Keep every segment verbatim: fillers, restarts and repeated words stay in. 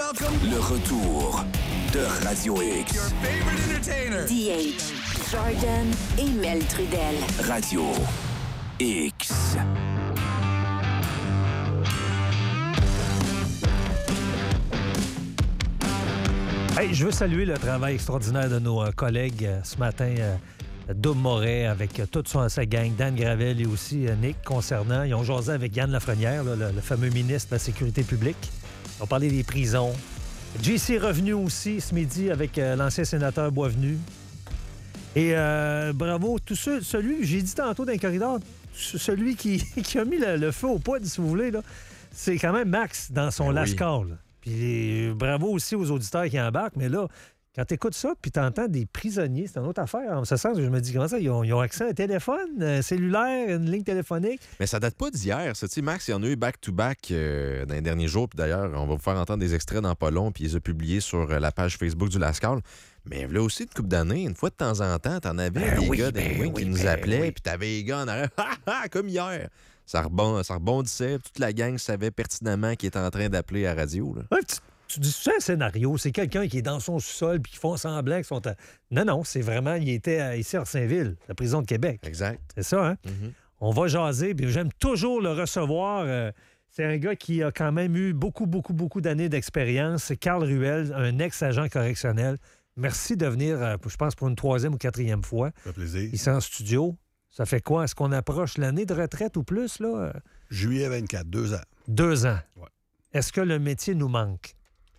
welcome. Le retour de Radio X. Your favorite entertainer. D H, Jordan et Mel Trudel. Radio X. Hey, je veux saluer le travail extraordinaire de nos euh, collègues euh, ce matin. Euh, Dom Moret avec euh, toute son, sa gang, Dan Gravel et aussi euh, Nick concernant. Ils ont jasé avec Yann Lafrenière, là, le, le fameux ministre de la Sécurité publique. Ils ont parlé des prisons. J C est revenu aussi ce midi avec euh, l'ancien sénateur Boisvenu. Et euh, bravo, tout ceux, celui, j'ai dit tantôt dans le corridor, celui qui, qui a mis le, le feu au poêle, si vous voulez, là, c'est quand même Max dans son Ben lascar. Là. Puis euh, bravo aussi aux auditeurs qui embarquent, mais là, quand tu écoutes ça, puis tu entends des prisonniers, c'est une autre affaire. En ce sens, je me dis, comment ça, ils ont, ils ont accès à un téléphone, un cellulaire, une ligne téléphonique. Mais ça date pas d'hier, ça. Tu sais, Max, il y en a eu back-to-back euh, dans les derniers jours. Puis d'ailleurs, on va vous faire entendre des extraits dans pas long, puis ils ont publié sur la page Facebook du Lascar. Mais là aussi, une couple d'années, une fois de temps en temps, t'en avais ben des oui, gars ben des oui, qui ben nous appelaient, oui. puis t'avais les gars en arrière, ha, ha, comme hier. Ça, rebond, ça rebondissait, puis toute la gang savait pertinemment qu'il était en train d'appeler à la radio. Là. Ouais, tu, tu dis, c'est un scénario, c'est quelqu'un qui est dans son sous-sol puis qui font semblant qu'ils sont... À... Non, non, c'est vraiment, il était à, ici à Orsainville, la prison de Québec. Exact. C'est ça, hein? Mm-hmm. On va jaser, puis j'aime toujours le recevoir. Euh, c'est un gars qui a quand même eu beaucoup, beaucoup, beaucoup d'années d'expérience. C'est Carl Ruel, un ex-agent correctionnel. Merci de venir, euh, je pense, pour une troisième ou quatrième fois. Ça fait plaisir. Ici en studio. Ça fait quoi? Est-ce qu'on approche l'année de retraite ou plus, là? Juillet vingt-quatre, deux ans. Deux ans. Ouais. Est-ce que le métier nous manque?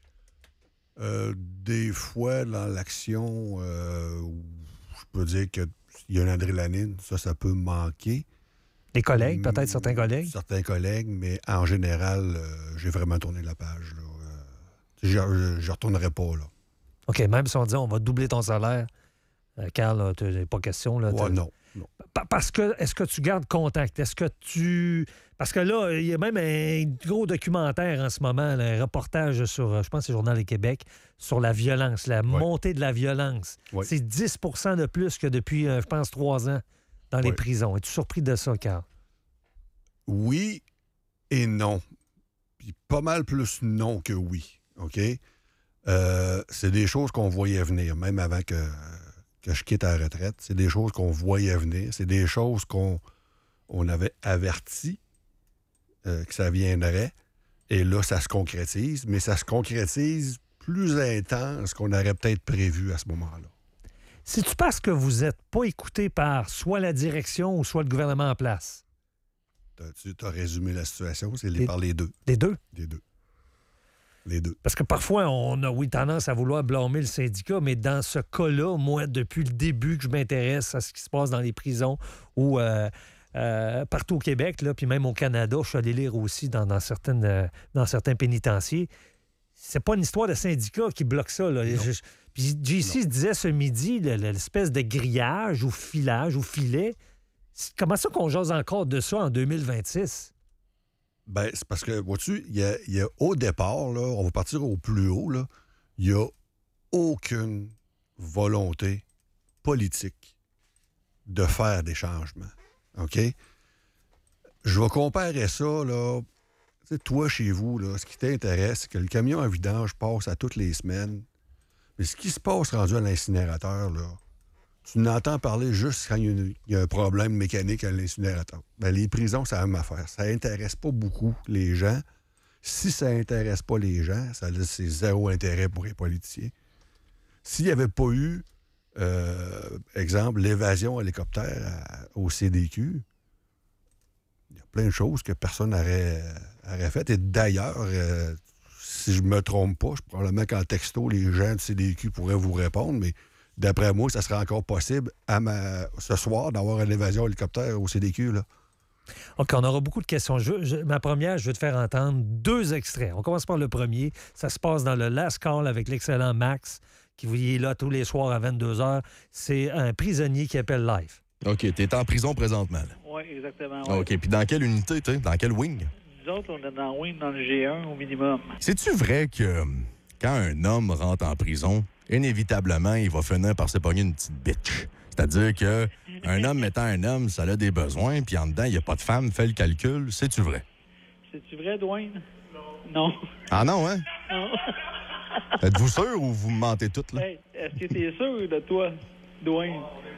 Euh, des fois, dans l'action, euh, je peux dire qu'il y a une adrénaline. Ça, ça peut manquer. Les collègues, peut-être certains collègues? Certains collègues, mais en général, euh, j'ai vraiment tourné la page. Là. Euh, je ne retournerai pas, là. OK, même si on dit on va doubler ton salaire, euh, Carl, tu n'as pas question. Là, ouais, non. non. Parce que, est-ce que tu gardes contact? Est-ce que tu... Parce que là, il y a même un gros documentaire en ce moment, là, un reportage sur, je pense que c'est Journal du Québec, sur la violence, la ouais. montée de la violence. Ouais. C'est dix pour cent de plus que depuis, je pense, trois ans dans les ouais. prisons. Es-tu surpris de ça, Carl? Oui et non. Puis pas mal plus non que oui. OK? Euh, c'est des choses qu'on voyait venir, même avant que, que je quitte la retraite. C'est des choses qu'on voyait venir. C'est des choses qu'on on avait averti euh, que ça viendrait. Et là, ça se concrétise. Mais ça se concrétise plus intense qu'on aurait peut-être prévu à ce moment-là. C'est-tu parce que vous n'êtes pas écouté par soit la direction ou soit le gouvernement en place? Tu as résumé la situation. C'est les, les, par les deux. Les deux? Les deux. Les deux. Parce que parfois, on a, oui, tendance à vouloir blâmer le syndicat, mais dans ce cas-là, moi, depuis le début que je m'intéresse à ce qui se passe dans les prisons ou euh, euh, partout au Québec, là, puis même au Canada, je suis allé lire aussi dans, dans, certaines, euh, dans certains pénitenciers, c'est pas une histoire de syndicat qui bloque ça. Là. Je, puis J C disait ce midi, l'espèce de grillage ou filage ou filet, comment ça qu'on jase encore de ça en deux mille vingt-six? Ben, c'est parce que, vois-tu, il y a, y a au départ, là, on va partir au plus haut, il n'y a aucune volonté politique de faire des changements. OK? Je vais comparer ça, là. Tu sais, toi, chez vous, là, ce qui t'intéresse, c'est que le camion à vidange passe à toutes les semaines. Mais ce qui se passe rendu à l'incinérateur, là, tu n'entends parler juste quand il y, y a un problème mécanique à l'incinérateur. Ben, les prisons, c'est la même affaire. Ça n'intéresse pas beaucoup les gens. Si ça n'intéresse pas les gens, ça laisse c'est zéro intérêt pour les politiciens. S'il n'y avait pas eu, euh, exemple, l'évasion hélicoptère à, au C D Q, il y a plein de choses que personne n'aurait aurait faites. Et d'ailleurs, euh, si je me trompe pas, je, probablement qu'en texto, les gens du C D Q pourraient vous répondre, mais d'après moi, ça serait encore possible à ma, ce soir d'avoir une évasion hélicoptère au C D Q. Là. OK, on aura beaucoup de questions. Je, je, ma première, je vais te faire entendre deux extraits. On commence par le premier. Ça se passe dans le Last Call avec l'excellent Max, qui est là tous les soirs à vingt-deux heures. C'est un prisonnier qui appelle Life. OK, t'es en prison présentement. Oui, exactement. Ouais. OK, puis dans quelle unité, t'es? Dans quel wing? Nous autres, on est dans le wing, dans le G un au minimum. C'est-tu vrai que quand un homme rentre en prison, inévitablement, il va finir par se pogner une petite bitch? C'est-à-dire que un homme étant un homme, ça a des besoins, puis en dedans, il n'y a pas de femme, fais le calcul. C'est-tu vrai? C'est-tu vrai, Dwayne? Non. Non. Ah non, hein? Non. Êtes-vous sûr ou vous me mentez toutes, là? Hey, est-ce que t'es sûr de toi, Dwayne?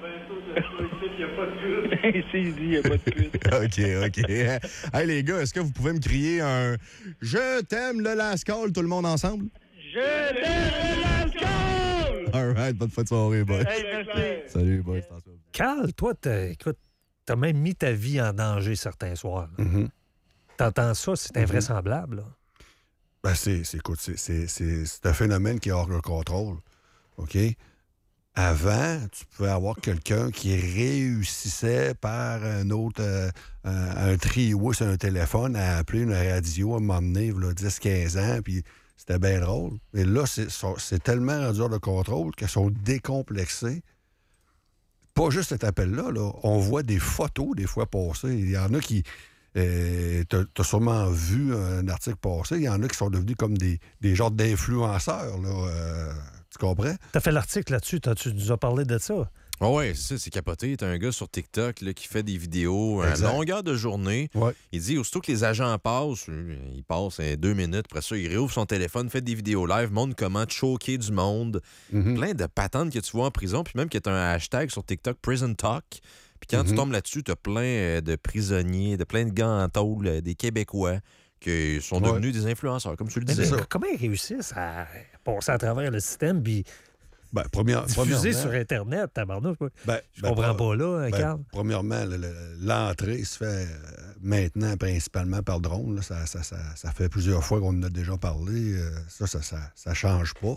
Il n'y a pas de pute. Ici, il dit il n'y a pas de pute. OK, OK. Hey, les gars, est-ce que vous pouvez me crier un « Je t'aime le Lascaux » tout le monde ensemble? Je t'aime, Lascaux! All right, bonne fin de soirée, boys. Hey, merci. Salut, boys. Carl, toi, t'as, écoute, t'as même mis ta vie en danger certains soirs. là. Mhm. T'entends ça, c'est invraisemblable. Là. Ben, c'est, c'est, écoute, c'est, c'est, c'est, c'est un phénomène qui est hors de contrôle. OK? Avant, tu pouvais avoir quelqu'un qui réussissait par un autre, euh, un, un trio sur un téléphone à appeler une radio à un moment donné, il y a dix quinze ans, puis c'était bien drôle. Mais là, c'est, c'est tellement rendu hors de contrôle qu'elles sont décomplexées. Pas juste cet appel-là, là. On voit des photos des fois passer. Il y en a qui... Euh, t'as, t'as sûrement vu un article passer. Il y en a qui sont devenus comme des, des genres d'influenceurs, là. Euh, tu comprends? T'as fait l'article là-dessus, t'as- tu nous as parlé de ça. Oh ouais, c'est ça, c'est capoté. T'as un gars sur TikTok là, qui fait des vidéos à Exact. longueur de journée. Ouais. Il dit, aussitôt que les agents passent, euh, il passe euh, deux minutes, après ça, il réouvre son téléphone, fait des vidéos live, montre comment choquer du monde. Mhm. Plein de patentes que tu vois en prison, puis même qu'il y a un hashtag sur TikTok, Prison Talk. Puis quand tu Mhm. tombes là-dessus, t'as plein euh, de prisonniers, de plein de gars en tôle, euh, des Québécois qui sont Ouais. devenus des influenceurs, comme tu le Mais disais. mais comment ils réussissent à passer à travers le système puis Ben, première, diffuser premièrement- sur Internet, tabarnouche? moi? Ben, Je ben, comprends pre- pas là, hein, ben, Carl. premièrement, le- le- l'entrée se fait euh, maintenant principalement par drone. Là. Ça, ça, ça, ça fait plusieurs fois qu'on en a déjà parlé. Euh, ça, ça, ça, ça change pas.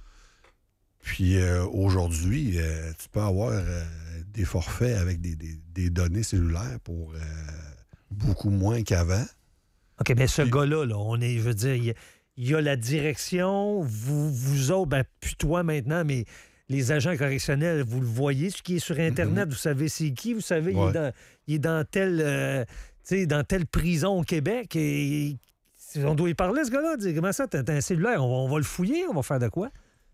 Puis euh, aujourd'hui, euh, tu peux avoir euh, des forfaits avec des, des- des données cellulaires pour euh, beaucoup moins qu'avant. OK, mais ce Puis- gars-là, là, on est, je veux dire, il y a- il y, a la direction, vous, vous autres, ben, plus toi maintenant, mais les agents correctionnels, vous le voyez, ce qui est sur Internet, vous savez c'est qui, vous savez, il, est Ouais. dans, il est dans telle, euh, tu sais, dans telle prison au Québec et on doit y parler, ce gars-là. Dire, comment ça, t'as t'as un cellulaire, on va, on va le fouiller, on va faire de quoi?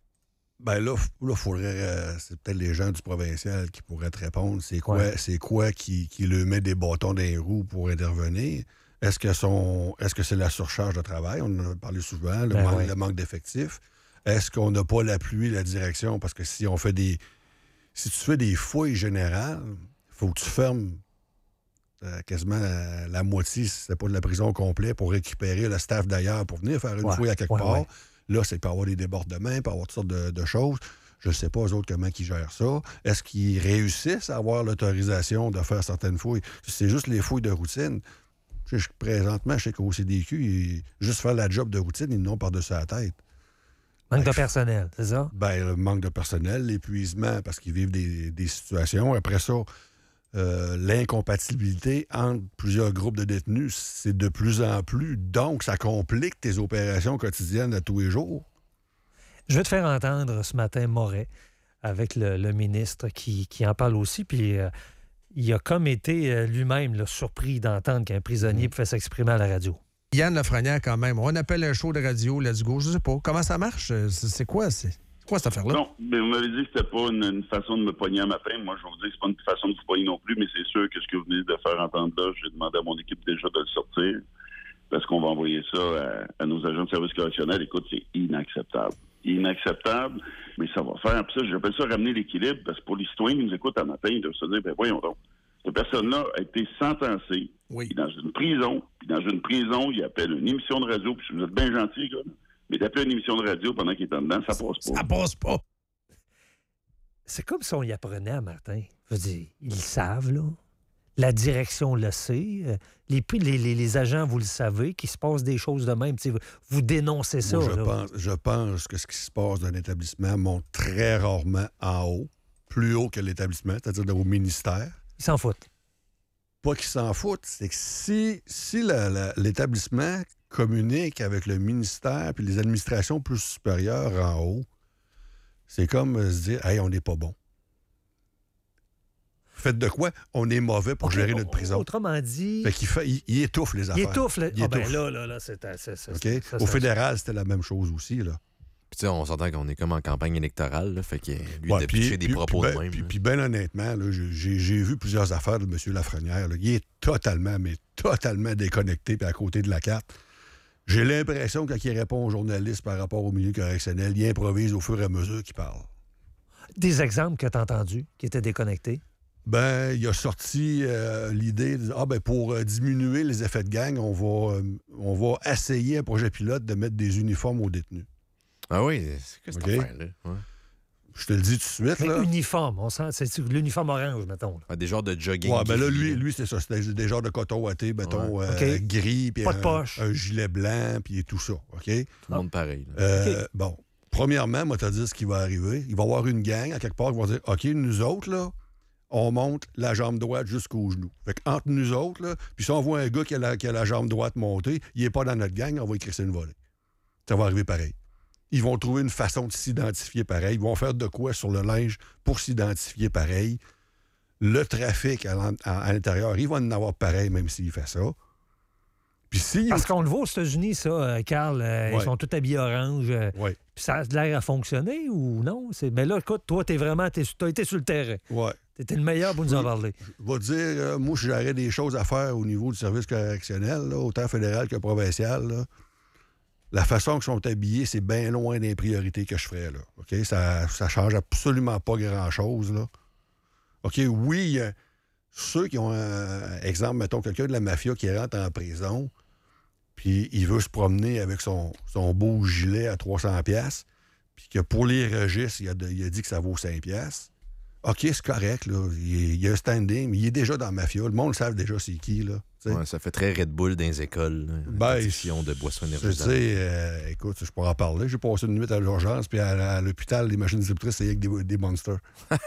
Ben là, f- là faudrait. euh, c'est peut-être les gens du provincial qui pourraient te répondre. C'est quoi, Ouais. c'est quoi qui, qui le met des bâtons dans les roues pour intervenir? Est-ce que son, est-ce que c'est la surcharge de travail? On en a parlé souvent, le, Ben manque, ouais. le manque d'effectifs. Est-ce qu'on n'a pas l'appui, la direction? Parce que si on fait des. Si tu fais des fouilles générales, il faut que tu fermes euh, quasiment la, la moitié, si c'est pas de la prison au complet, pour récupérer le staff d'ailleurs pour venir faire une Ouais, fouille à quelque ouais, part. ouais. Là, c'est pour avoir des débordements, il peut y avoir toutes sortes de, de choses. Je ne sais pas, eux autres, comment ils gèrent ça. Est-ce qu'ils réussissent à avoir l'autorisation de faire certaines fouilles? C'est juste les fouilles de routine. Je sais, présentement, je sais qu'au C D Q, ils- juste faire la job de routine, ils n'ont par-dessus la tête. Manque de personnel, c'est ça? Ben, le manque de personnel, l'épuisement, parce qu'ils vivent des, des situations. Après ça, euh, l'incompatibilité entre plusieurs groupes de détenus, c'est de plus en plus. Donc, ça complique tes opérations quotidiennes de tous les jours. Je vais te faire entendre ce matin Moret avec le, le ministre qui, qui en parle aussi. Puis euh, il a comme été euh, lui-même là, surpris d'entendre qu'un prisonnier Mm. pouvait s'exprimer à la radio. Yann Lafrenière, quand même. On appelle un show de radio, let's go. Je sais pas. Comment ça marche? C'est c'est quoi? C'est c'est quoi cette affaire-là? Non, mais vous m'avez dit que c'était pas une, une façon de me pogner un matin. Moi, je vais vous dire que c'est pas une façon de vous pogner non plus, mais c'est sûr que ce que vous venez de faire entendre là, j'ai demandé à mon équipe déjà de le sortir parce qu'on va envoyer ça à, à nos agents de service correctionnel. Écoute, c'est inacceptable. Inacceptable, mais ça va faire. Puis ça, j'appelle ça ramener l'équilibre parce que pour les citoyens qui nous écoutent un matin, ils doivent se dire, ben voyons donc, cette personne-là a été sentencée Oui. dans une prison, puis dans une prison, il appelle une émission de radio, puis vous êtes bien gentil, les gars, là. Mais d'appeler une émission de radio pendant qu'il est en dedans, ça passe pas. Ça passe pas. C'est comme si on y apprenait à Martin. Je veux dire, ils le savent, là. La direction le sait. Euh, Les, les, les, les agents, vous le savez, qu'il se passe des choses de même. Tu sais, vous dénoncez ça. Moi, je, là. pense, je pense que ce qui se passe dans un établissement monte très rarement en haut, plus haut que l'établissement, c'est-à-dire au ministère. Ils s'en foutent. Pas qu'ils s'en foutent, c'est que si, si la- la- l'établissement communique avec le ministère puis les administrations plus supérieures en haut, c'est comme euh, se dire « Hey, on n'est pas bon. » Faites de quoi? On est mauvais pour OK, gérer o- notre prison. Autrement dit, Fait qu'il fait, il, il étouffe les il affaires. étouffe. le- Il Ah ben étouffe. là, là, là, c'est... c'est- c'est- OK? c'est- ça, Au ça- fédéral, c'était la même chose aussi, là. Puis tu sais, on s'entend qu'on est comme en campagne électorale, là, fait que lui, Ouais, de puis- pitcher des puis- propos puis de ben- même. Puis, là. puis ben honnêtement, là, j'ai, j'ai- j'ai vu plusieurs affaires de M. Lafrenière. Là. Il est totalement, mais totalement déconnecté puis à côté de la carte. J'ai l'impression que quand il répond aux journalistes par rapport au milieu correctionnel, il improvise au fur et à mesure qu'il parle. Des exemples que tu as entendus qui étaient déconnectés? Ben, il a sorti euh, l'idée de ah ben pour euh, diminuer les effets de gang, on va, euh, on va essayer un projet pilote de mettre des uniformes aux détenus. Ah oui, c'est quoi cette OK. affaire-là? Ouais. Je te le dis tout de suite. Mais Là. uniforme, on sent, c'est l'uniforme orange, mettons. Là. Ah, des genres de jogging. Ouais, ben là, gris, lui, là. lui c'est ça. C'était des genres de coton ouaté, mettons, Ouais. euh, OK. gris, puis Pas de un, poche. un gilet blanc, puis tout ça. OK? Tout le monde pareil. là. Euh, OK. Bon, premièrement, moi, t'as dit ce qui va arriver. Il va y avoir une gang, à quelque part, qui va dire OK, nous autres, là, on monte la jambe droite jusqu'au genou. Fait qu'entre nous autres, là, puis si on voit un gars qui a, la, qui a la jambe droite montée, il n'est pas dans notre gang, on va écrire une volée. Ça va arriver pareil. Ils vont trouver une façon de s'identifier pareil. Ils vont faire de quoi sur le linge pour s'identifier pareil. Le trafic à, l'en- à- à l'intérieur, il va en avoir pareil, même s'il fait ça. Puis si... Parce qu'on le voit aux États-Unis, ça, euh, Carl, euh, Ouais. ils sont tous habillés orange. euh, Ouais, Puis ça a l'air à fonctionner ou non? C'est... Ben là, écoute, toi, t'es vraiment, t'es, t'as été sur le terrain. ouais. T'étais le meilleur pour nous en parler. Je vais te dire, euh, moi, si j'aurais des choses à faire au niveau du service correctionnel, là, autant fédéral que provincial, là, la façon qu'ils sont habillés, c'est bien loin des priorités que je ferais. Là. OK? Ça ne change absolument pas grand-chose. Là. OK, oui, euh, ceux qui ont un exemple, mettons, quelqu'un de la mafia qui rentre en prison, puis il veut se promener avec son, son beau gilet à trois cents piastres, puis que pour les registres, il a, de- il a dit que ça vaut cinq piastres. OK, c'est correct, là. Il, il y a un standing, mais il est déjà dans la mafia. Le monde le savent déjà c'est qui, là. T'sais. Ouais, ça fait très Red Bull dans les écoles. là. Ben, Addiction de boissons Tu énergisantes. sais, euh, écoute, je pourrais en parler. J'ai passé une nuit à l'urgence, puis à, à l'hôpital, les machines distributrices, c'est avec des, des monsters.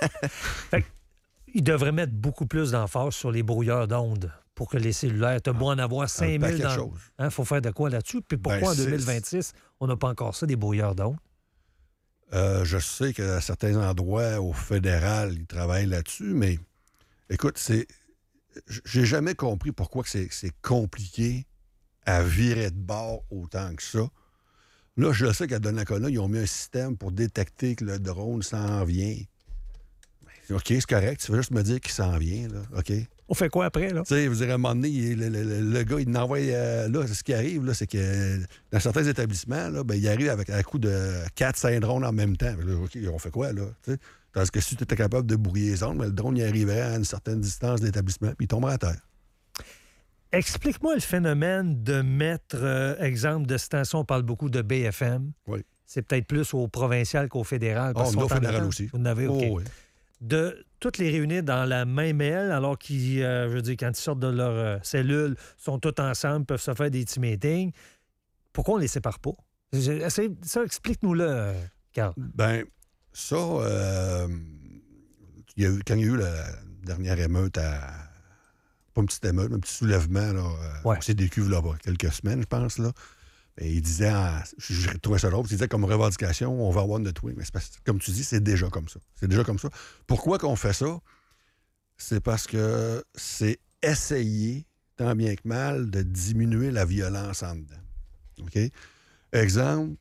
Ils devraient mettre beaucoup plus d'emphase sur les brouilleurs d'ondes pour que les cellulaires, t'as beau en avoir cinq mille paquet de dans... choses. Il faut faire de quoi là-dessus? Puis pourquoi Ben, en c'est- deux mille vingt-six, on n'a pas encore ça, des brouilleurs d'ondes? Euh, je sais qu'à certains endroits, au fédéral, ils travaillent là-dessus, mais écoute, c'est. J'ai jamais compris pourquoi que c'est c'est compliqué à virer de bord autant que ça. Là, je sais qu'à Donnacona, ils ont mis un système pour détecter que le drone s'en vient. Ben, OK, c'est correct. Tu veux juste me dire qu'il s'en vient, là. OK? On fait quoi après, là? Tu sais, vous direz, à un moment donné, il- le, le- le- le gars, il envoie. euh, là, ce qui arrive, là, c'est que dans certains établissements, là, ben, il arrive avec un coup de quatre cinq drones en même temps. Là, OK, on fait quoi, là? Tu sais? Parce que si tu étais capable de brouiller les ondes, ben, le drone, il arriverait à une certaine distance de l'établissement, puis il tomberait à terre. Explique-moi le phénomène de mettre, euh, exemple de station, on parle beaucoup de B F M. Oui. C'est peut-être plus au provincial qu'au fédéral. Ah, parce on qu'on a au t'en fédéral attend. aussi. Vous en avez, OK. Oh, oui. De toutes les réunir dans la même aile, alors qu'ils, euh, je veux dire, quand ils sortent de leur euh, cellule, sont tous ensemble, peuvent se faire des petits meetings. Pourquoi on ne les sépare pas? J'ai- essaye- Ça, explique-nous-le, euh, Carl. Ben, ça, euh, il y a eu, quand il y a eu la dernière émeute à. Pas une petite émeute, mais un petit soulèvement, là, euh, Ouais. au C D Q, là, bas, quelques semaines, je pense, là. Et il disait, en- je, je trouvais ça drôle, il disait comme revendication, on va avoir notre wing. Mais c'est parce que, comme tu dis, c'est déjà comme ça. C'est déjà comme ça. Pourquoi qu'on fait ça? C'est parce que c'est essayer, tant bien que mal, de diminuer la violence en dedans. OK? Exemple,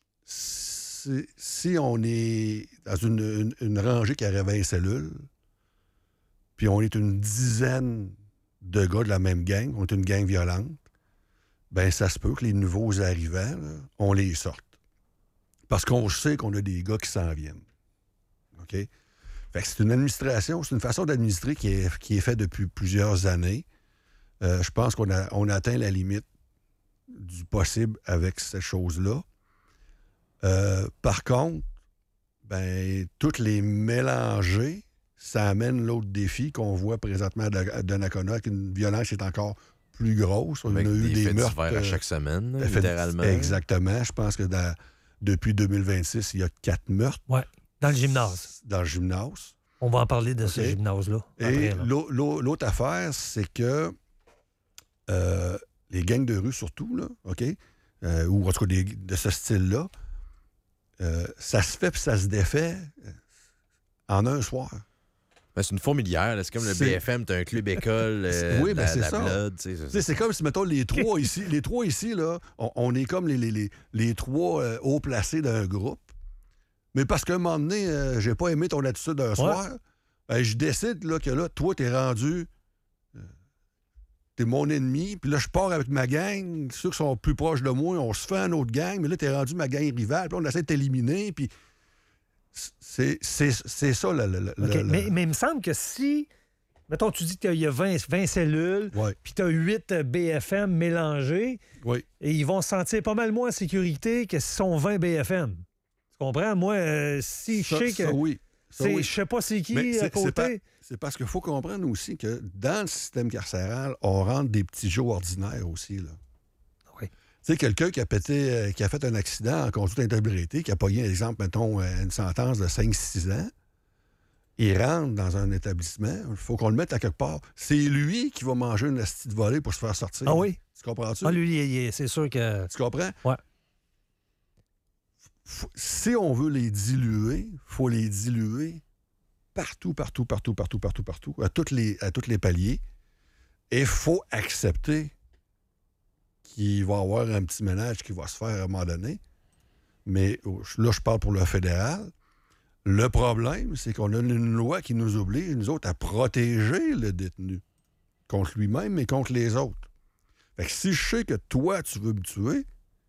si, si on est dans une, une- une rangée qui aurait vingt cellules, puis on est une dizaine de gars de la même gang, on est une gang violente, ben ça se peut que les nouveaux arrivants, là, on les sorte. Parce qu'on sait qu'on a des gars qui s'en viennent. OK? Fait que c'est une administration, c'est une façon d'administrer qui est, qui est faite depuis plusieurs années. Euh, je pense qu'on a, on a atteint la limite du possible avec cette chose-là. Euh, par contre, ben, toutes les mélanger, ça amène l'autre défi qu'on voit présentement à Donnacona, avec une violence qui est encore plus grosse. On Avec a eu des des faits meurtres. divers à euh, chaque semaine, là, fait- littéralement. Exactement. Je pense que dans- depuis deux mille vingt-six, il y a quatre meurtres. Ouais, dans le gymnase. Dans le gymnase. On va en parler de ce OK. gymnase-là. Et après, là. l'au- l'au- l'autre affaire, c'est que euh, les gangs de rue, surtout, là, OK? Euh, ou en tout cas des- de ce style-là, euh, ça se fait puis ça se défait euh, en un soir. Ben, c'est une fourmilière. là. C'est comme le B C'est- F M, t'as un club école, euh, Oui, ben la, c'est la ça. blood. tu sais, c'est Tu sais, ça. c'est comme si, mettons, les trois ici, les trois ici, là, on, on est comme les, les, les, les trois euh, hauts placés d'un groupe. Mais parce qu'à un moment donné, euh, j'ai pas aimé ton attitude d'un soir, ben, je décide là, que là, toi, t'es rendu euh, t'es mon ennemi, puis là, je pars avec ma gang, ceux qui sont plus proches de moi, on se fait un autre gang, mais là, t'es rendu ma gang rivale, puis là, on essaie de t'éliminer, puis c'est, c'est, c'est ça, le... le, okay. le mais, mais il me semble que si, mettons, tu dis qu'il y a vingt, vingt cellules, ouais. puis t'as huit B F M mélangés, oui. et ils vont se sentir pas mal moins en sécurité que s'ils sont vingt B F M. Tu comprends? Moi, euh, si je sais que... Ça, oui. Ça, c'est, oui. Je sais pas c'est qui mais à c'est, côté... C'est, pas, c'est parce qu'il faut comprendre aussi que dans le système carcéral, on rentre des petits jeux ordinaires aussi, là. Oui. Tu sais, quelqu'un qui a pété, euh, qui a fait un accident en conduite interprétée, qui a pogné, exemple, mettons, une sentence de cinq six ans, il rentre dans un établissement, il faut qu'on le mette à quelque part. C'est lui qui va manger une astuce de volée pour se faire sortir. Ah oui? Tu comprends-tu? Ah, lui, il est, c'est sûr que... Tu comprends? Ouais. Faut, si on veut les diluer, il faut les diluer partout, partout, partout, partout, partout, partout, à tous les, à tous les paliers. Et il faut accepter qu'il va y avoir un petit ménage qui va se faire à un moment donné. Mais là, je parle pour le fédéral. Le problème, c'est qu'on a une loi qui nous oblige, nous autres, à protéger le détenu contre lui-même et contre les autres. Fait que si je sais que toi, tu veux me tuer,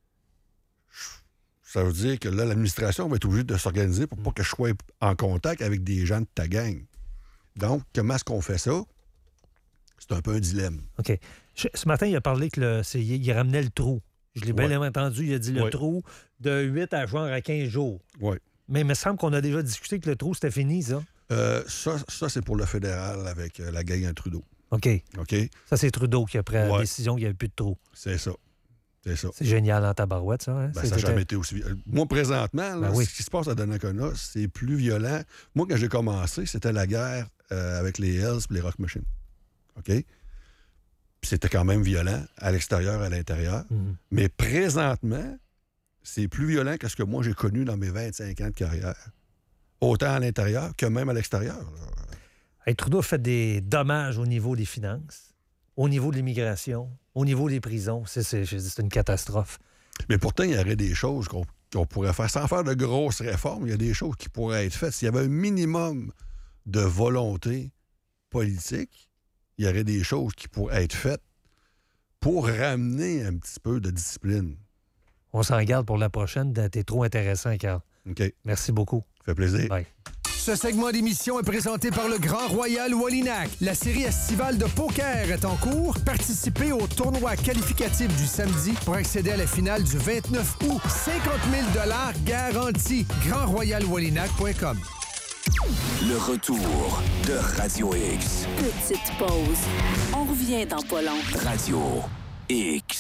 ça veut dire que là, l'administration va être obligée de s'organiser pour pas que je sois en contact avec des gens de ta gang. Donc, comment est-ce qu'on fait ça? C'est un peu un dilemme. OK. Je, ce matin, il a parlé que le, c'est, il ramenait le trou. Je l'ai bien ouais. entendu. Il a dit le ouais. trou de huit à genre à quinze jours. Oui. Mais il me semble qu'on a déjà discuté que le trou, c'était fini, ça. Euh, ça, ça, c'est pour le fédéral avec euh, la gang à Trudeau. OK. OK. Ça, c'est Trudeau qui a pris la ouais. décision qu'il n'y avait plus de trou. C'est ça. C'est ça. C'est génial en tabarouette, ça. Hein? Ben, c'est ça n'a jamais été aussi... Moi, présentement, là, ben oui. ce qui se passe à Donnacona, c'est plus violent. Moi, quand j'ai commencé, c'était la guerre euh, avec les Hells et les Rock Machines. OK? Puis c'était quand même violent à l'extérieur et à l'intérieur. Mm-hmm. Mais présentement, c'est plus violent que ce que moi, j'ai connu dans mes vingt-cinq ans de carrière. Autant à l'intérieur que même à l'extérieur. Hey, Trudeau a fait des dommages au niveau des finances, au niveau de l'immigration, au niveau des prisons. C'est, c'est, c'est une catastrophe. Mais pourtant, il y aurait des choses qu'on, qu'on pourrait faire. Sans faire de grosses réformes, il y a des choses qui pourraient être faites. S'il y avait un minimum de volonté politique, il y aurait des choses qui pourraient être faites pour ramener un petit peu de discipline. On s'en garde pour la prochaine. T'es trop intéressant, Carl. OK. Merci beaucoup. Ça fait plaisir. Bye. Ce segment d'émission est présenté par le Grand Royal Wallinac. La série estivale de poker est en cours. Participez au tournoi qualificatif du samedi pour accéder à la finale du vingt-neuf août. cinquante mille dollars garantis. grand royal wallinac point com. Le retour de Radio X. Petite pause. On revient dans pas long. Radio X.